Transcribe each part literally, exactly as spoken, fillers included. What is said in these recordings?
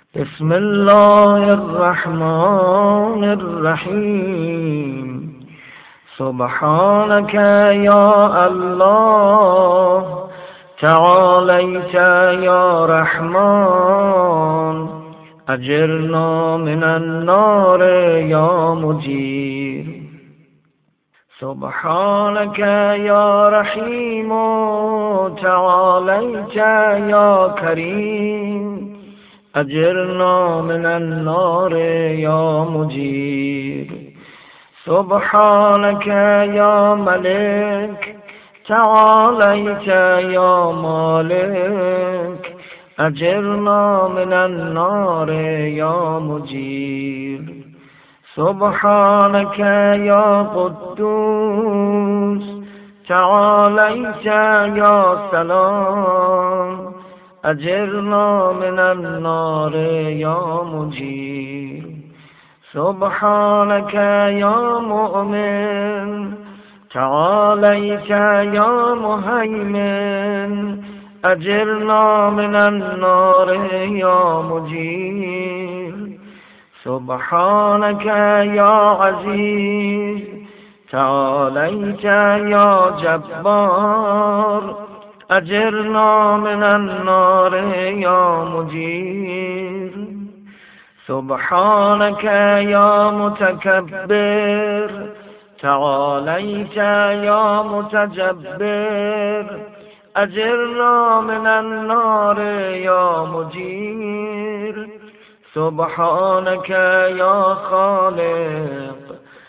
بسم الله الرحمن الرحیم. سبحانك یا الله، تعالیت یا رحمان، اجرنا من النار یا مجیر. سبحانك یا رحیم، تعالیت یا کریم، اجرنا من النار یا مجیر. سبحانك یا ملک، تعالیت یا مالک، اجرنا من النار یا مجیر. سبحانك یا قدوس، تعالیت یا سلام، اجرنا من النار یا مجیر. سبحانك یا مؤمن، تعالیت یا مهیمن، اجرنا من النار یا مجیر. سبحانك یا عزیز، تعالیت یا جبار، اجرنا من النار یا مجیر. سبحانك یا متکبر، تعالیت یا متجبر، اجرنا من النار یا مجیر. سبحانك یا خالق،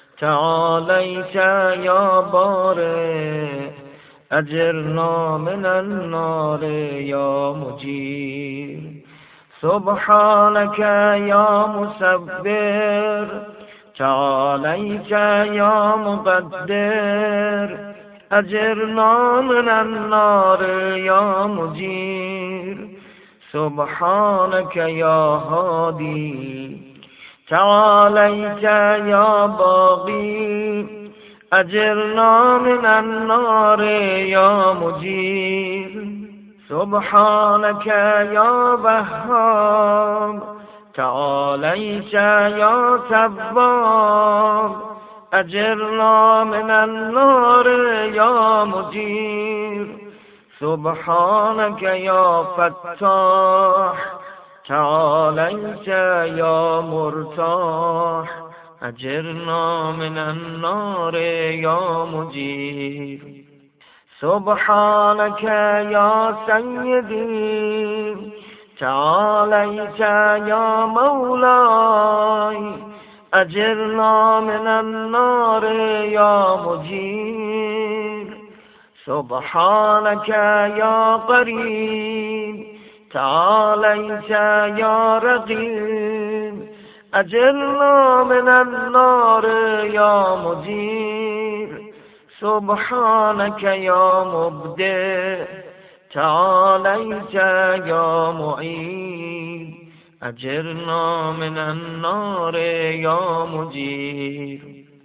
تعالیت یا بارئ، اجرنا من النار یا مجیر. سبحانك یا مصور، تعالیت یا مقدر، اجرنا من النار یا مجیر. سبحانك یا هادی، تعالیت یا باقی، اجرنا من النار یا مجیر. سبحانك یا وهاب، تعالیت یا تواب، اجرنا من النار یا مجیر. سبحانك یا فتاح، تعالیت یا مرتاح، اجرنا من النار یا مجیر. سبحانك یا سیدی، تعالیت یا مولاي، اجرنا من النار یا مجیر. سبحانك یا قریب، تعالیت یا رقیب، اجرنا من النار یا مجیر. سبحانك یا مبدع، تعالیت یا معید، اجرنا من النار یا مجیر.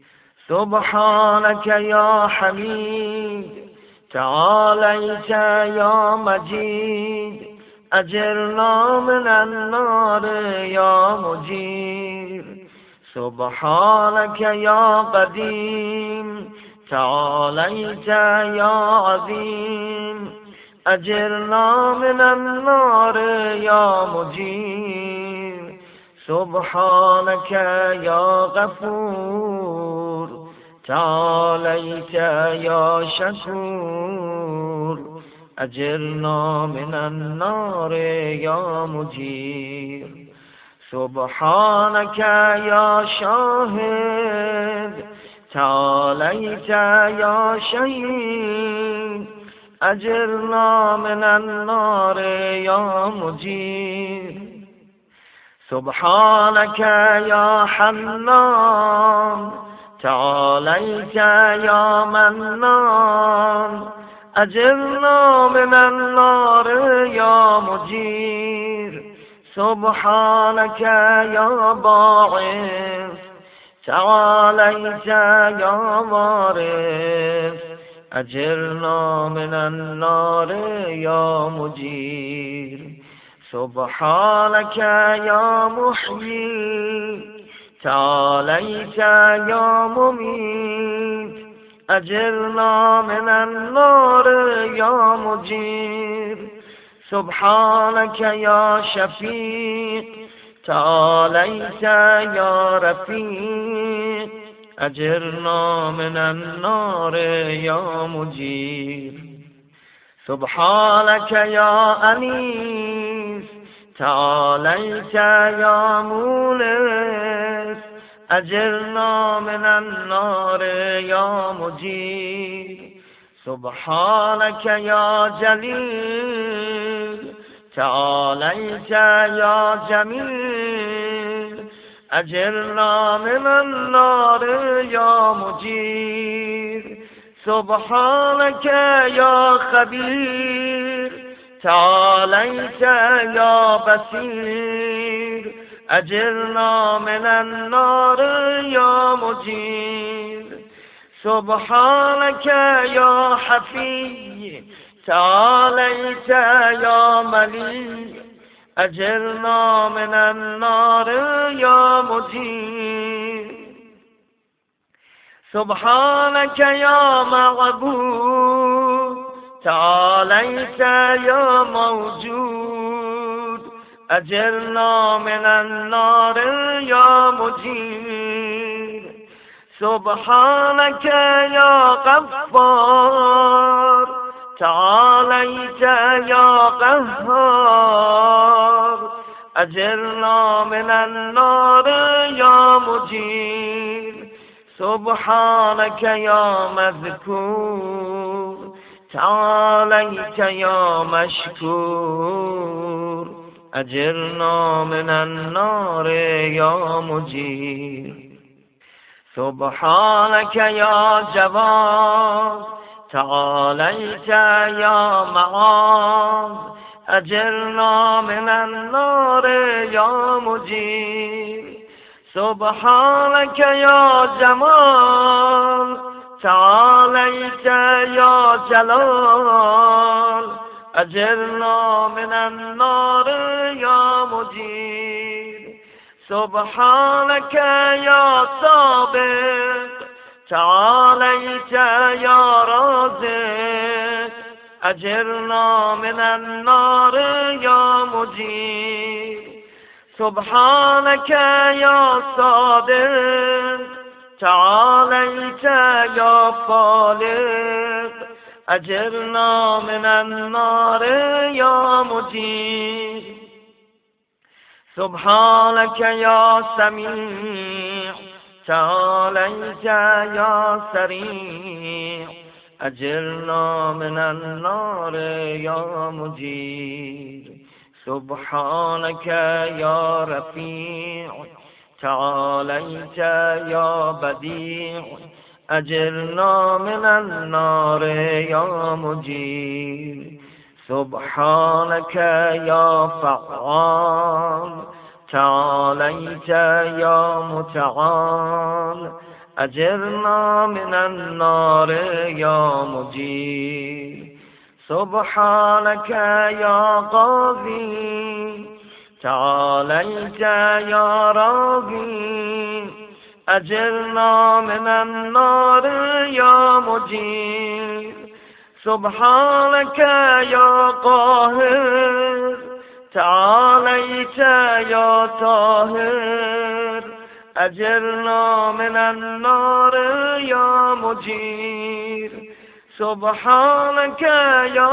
سبحانك یا حمید، تعالیت یا مجید، اجرنا من النار یا مجیر. سبحانك یا قدیم، تعالیت یا عظیم، اجرنا من النار یا مجیر. سبحانك یا غفور، تعالیت یا شکور، اجرنا من النار یا مجیر. سبحانك یا شاهد، تعالیت یا شهید، اجرنا من النار یا مجیر. سبحانك یا حنان، تعالیت یا منان، اجرنا من النار یا مجیر. سبحانك یا باعث، تعالیت یا وارث، اجرنا من النار یا مجیر. سبحانك يا محيي تعاليت يا مميت أجرنا من النار يا مجير سبحانك يا شفيق تعاليت يا رفيق أجرنا من النار يا مجير سبحانك يا أنيس تعاليت يا مونس أجرنا من النار يا مجير سبحانك يا جليل تعاليت يا جميل أجرنا من النار يا مجير سبحانك يا خبير تعاليت يا بصير أجرنا من النار يا مجير سبحانك يا حفي تعاليت يا مليك أجرنا من النار يا مجير سبحانك يا معبود تعاليت يا موجود أجرنا من النار يا مجير سبحانك يا غفار تعاليت يا قهار أجرنا من النار يا مجير سبحانك يا مذكور تعاليت يا مشكور أجرنا من النار يا مجير سبحانك يا جواد تعاليت يا معاذ أجرنا من النار يا مجير سبحانك يا جمال تعاليت يا جلال أجرنا من النار يا مجير سبحانك يا سابق تعاليت يا رازق أجرنا من النار يا مجير سبحانك يا صادق تعاليت يا خالق أجرنا من النار يا مجير سبحانك يا سميع تعاليت يا سريع أجرنا من النار يا مجير سبحانك يا رفيع تعاليت يا بديع أجرنا من النار يا مجير سبحانك يا فعال تعاليت يا متعال أجرنا من النار يا مجير سبحانك يا قاضي تعاليت يا راضي أجرنا من النار يا مجير سبحانك يا قاهر تعاليت يا طاهر أجرنا من النار يا مجير سبحانك يا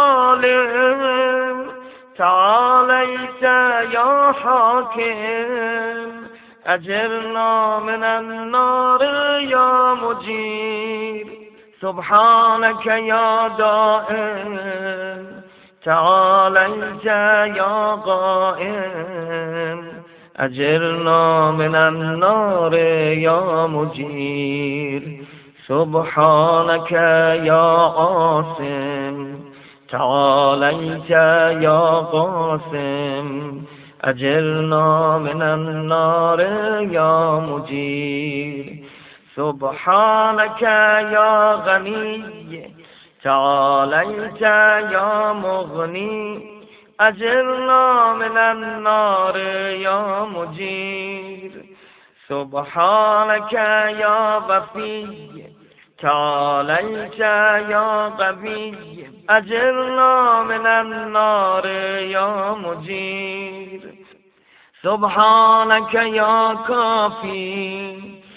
عالم تعاليت يا حاكم أجرنا من النار يا مجير سبحانك يا دائم تعاليت يا قائم أجرنا من النار يا مجير سبحانك يا عاصم تعاليت يا قاسم أجرنا من النار يا مجير سبحانك يا غني تعاليت يا مغني أجرنا من النار يا مجير سبحانك يا غفي تعاليت يا قوي أجرنا من النار يا مجير سبحانك يا كافي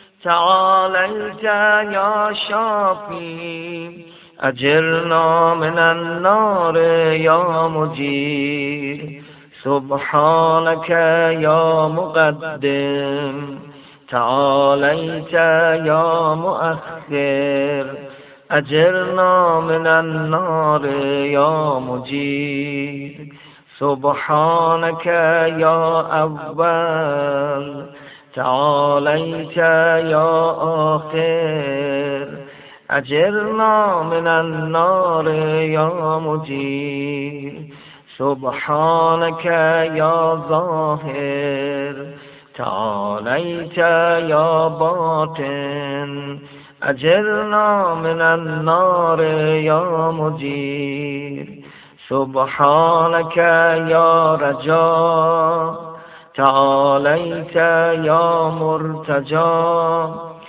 تعاليت يا شافي أجرنا من النار يا مجير سبحانك يا مقدم تعاليت يا مؤخر أجرنا من النار يا مجير سبحانك يا أول تعاليت يا آخر أجرنا من النار يا مجير سبحانك يا ظاهر تعاليت يا باطن أجرنا من النار يا مجير سبحانك يا رجاء تعاليت يا مرتجى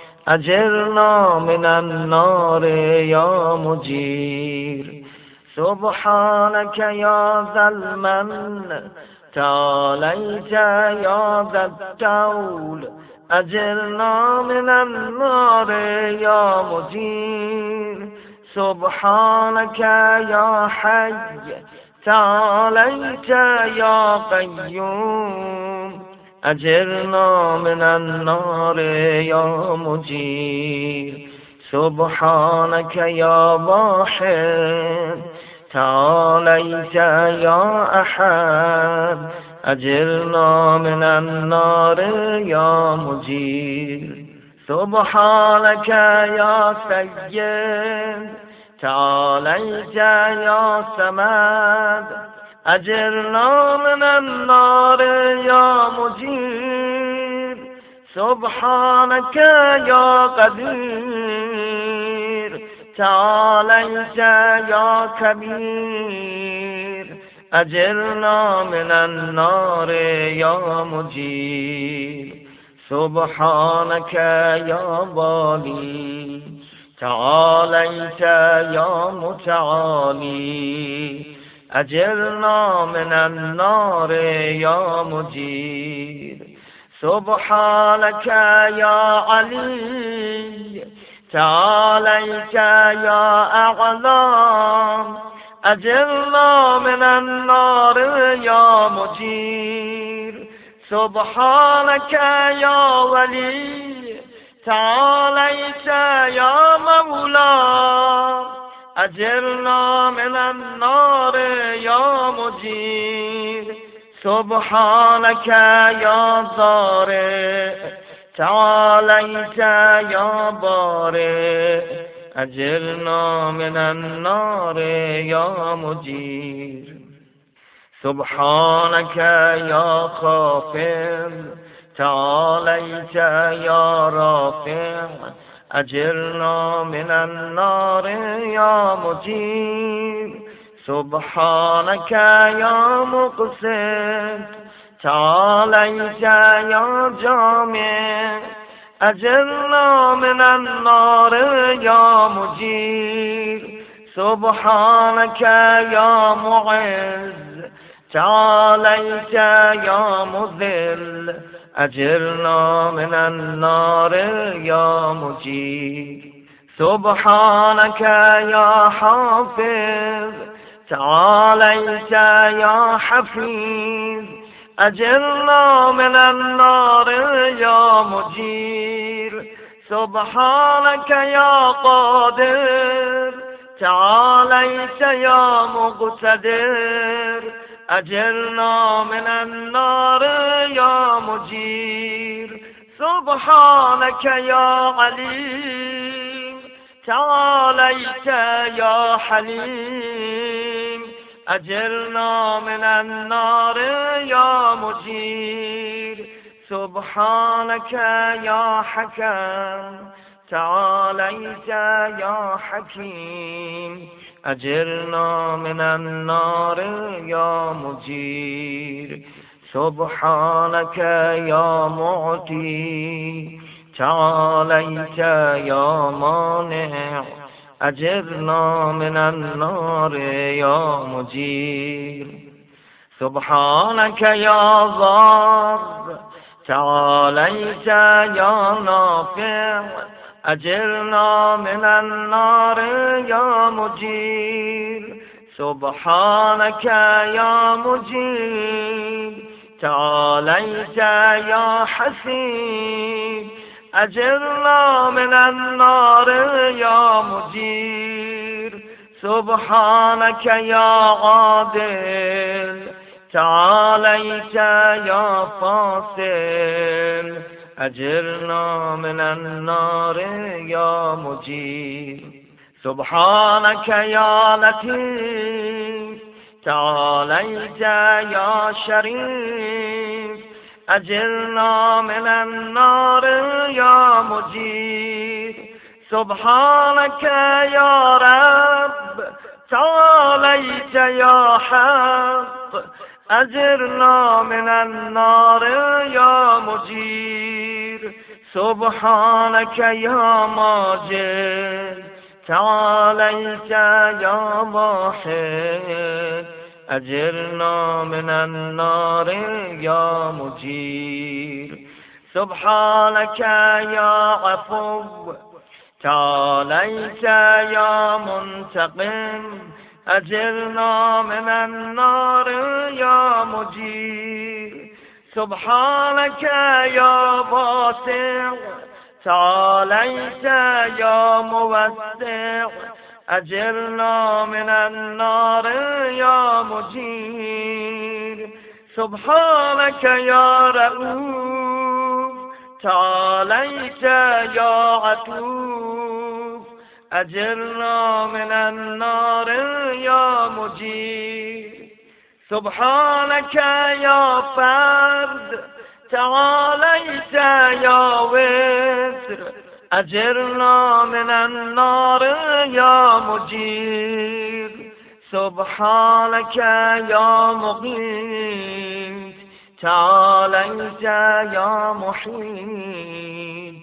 أجرنا من النار يا مجير سبحانك يا ذا المن تعاليت يا ذا الطول أجرنا من النار يا مجير سبحانك يا حي تعاليت يا قيوم أجرنا من النار يا مجير سبحانك يا واحد تعاليت يا أحد أجرنا من النار يا مجير سبحانك يا سيد تعاليت يا سماد أجرنا من النار يا مجير سبحانك يا قدير تعاليت يا كبير أجرنا من النار يا مجير سبحانك يا والي تعاليت يا متعالي أجرنا من النار يا مجير سبحانك يا علي تعاليت يا أعلام أجرنا من النار يا مجير سبحانك يا ولي تعاليت يا مولا أجرنا من النار يا مجير سبحانك يا ضارئ تعاليت يا بارئ أجرنا من النار يا مجير سبحانك يا خافض تعاليت يا رافع أجرنا من النار يا مجير سبحانك يا مقسط تعاليت يا جامع أجرنا من النار يا مجير سبحانك يا معز تعاليت يا مذل أجرنا من النار يا مجير سبحانك يا حافظ تعاليت يا حفيظ أجرنا من النار يا مجير سبحانك يا قادر تعاليت يا مقتدر أجرنا من النار يا مجير سبحانك يا عليم تعاليت يا حليم أجرنا من النار يا مجير سبحانك يا حكم تعاليت يا حكيم أجرنا من النار يا مجير. سبحانك يا معطي تعاليت يا مانع، أجرنا من النار يا مجير. سبحانك يا ضار تعاليت يا نافع، أجرنا من النار يا مجير. سبحانك يا مجير تعاليت يا حسيب، أجرنا من النار يا مجير. سبحانك يا عادل تعاليت يا فاصل، أجرنا من النار يا مجير. سبحانك يا لطيف تعاليت يا شريف، أجرنا من النار يا مجير. سبحانك يا رب تعاليت يا حق، أجرنا من النار يا مجير. سبحانك يا ماجد تعاليت يا واحد، أجرنا من النار يا مجير. سبحانك يا عفو تعاليت يا منتقم، أجرنا من النار يا مجير. سبحانك يا واسع تعاليت يا موسع، أجرنا من النار يا مجير. سبحانك يا رؤوف تعاليت يا عطوف، أجرنا من النار يا مجير. سبحانك يا فرد تعاليت يا وتر، أجرنا من النار يا مجير. سبحانك يا مغيث تعاليت يا محيط،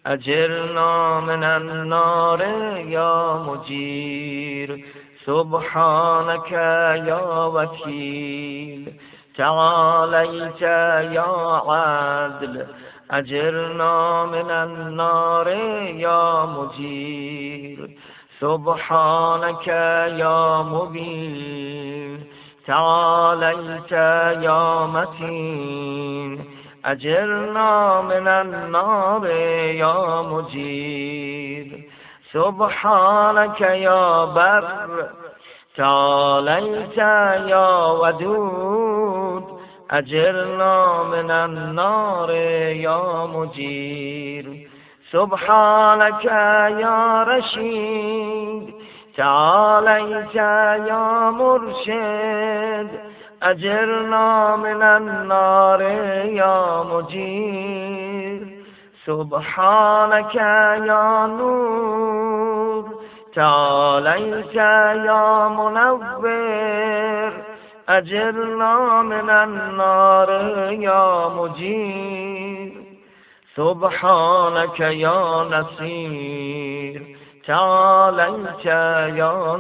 أجرنا من النار يا مجير. سبحانك يا وكيل تعاليت يا عدل، أجرنا من النار يا مجير. سبحانك يا مبين تعاليت يا متين، أجرنا من النار يا مجير. سبحانك يا بر تعاليت يا ودود، أجرنا من النار يا مجير. سبحانك يا رشيد تعاليت يا مرشد، أجرنا من النار يا مجير. سبحانك يا نور تعاليت يا منور، أجرنا من النار يا مجير. سبحانك يا نصير تعاليت يا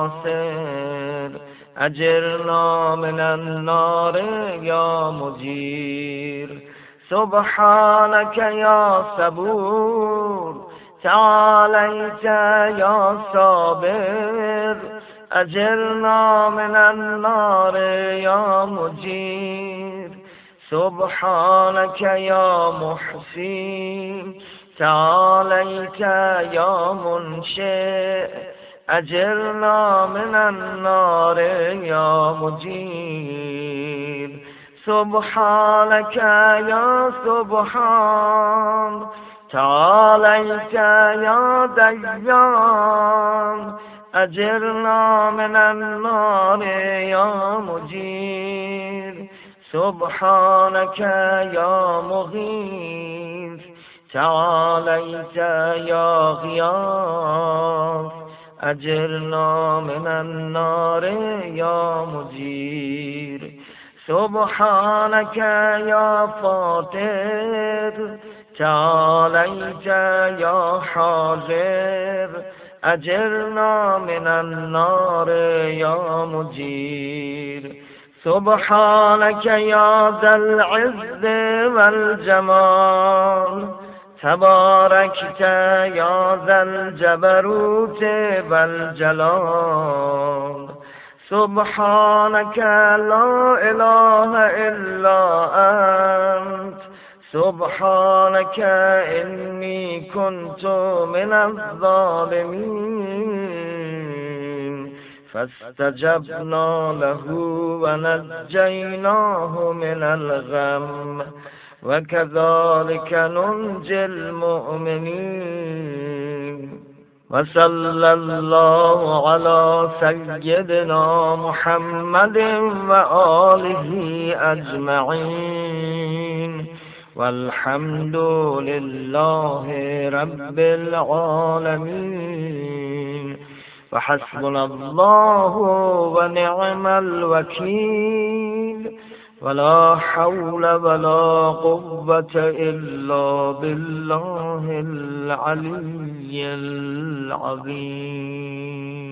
ناصر، أجرنا من النار يا مجير. سبحانك يا صبور تعاليت يا صابر، أجرنا من النار يا مجير. سبحانك يا محسن تعاليت يا منشئ، أجرنا من النار يا مجير. سبحانك يا سبحان تعاليت يا ديان، أجرنا من النار يا مجير. سبحانك يا مغيث تعاليت يا غياث، أجرنا من النار يا مجير سبحانك يا فاطر تعاليت يا حاضر أجرنا من النار يا مجير سبحانك يا ذا العز والجمال تباركت يا ذا الجبروت والجلال سبحانك لا إله إلا أنت سبحانك إني كنت من الظالمين فاستجبنا له ونجيناه من الغم وكذلك ننجي المؤمنين وصلى الله على سيدنا محمد وآله أجمعين والحمد لله رب العالمين وحسبنا الله ونعم الوكيل ولا حول ولا قوة إلا بالله العلي العظيم.